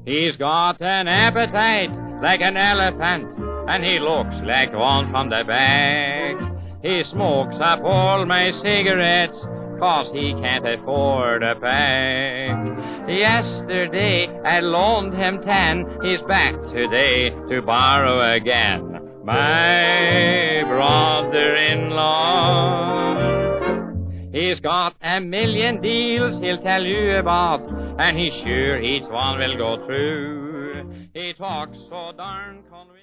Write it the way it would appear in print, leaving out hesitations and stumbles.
He's got an appetite like an elephant, and he looks like one from the back. He smokes up all my cigarettes, 'cause he can't afford a pack. Yesterday I loaned him 10, he's back today to borrow again. My brother-in-law. He's got a million deals he'll tell you about, and he's sure each one will go through. He talks so darn convincing.